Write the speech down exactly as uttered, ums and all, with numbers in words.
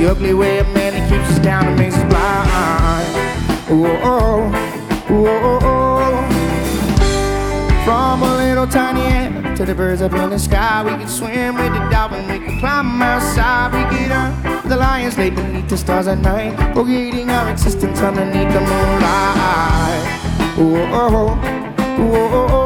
the ugly way of man that keeps us down and makes us blind. Whoa, whoa, whoa. From a little tiny ant to the birds up in the sky, we can swim with the dolphin, we can climb outside, we can earn the lions lay beneath the stars at night, forgetting our existence underneath the moonlight. Whoa, whoa, whoa.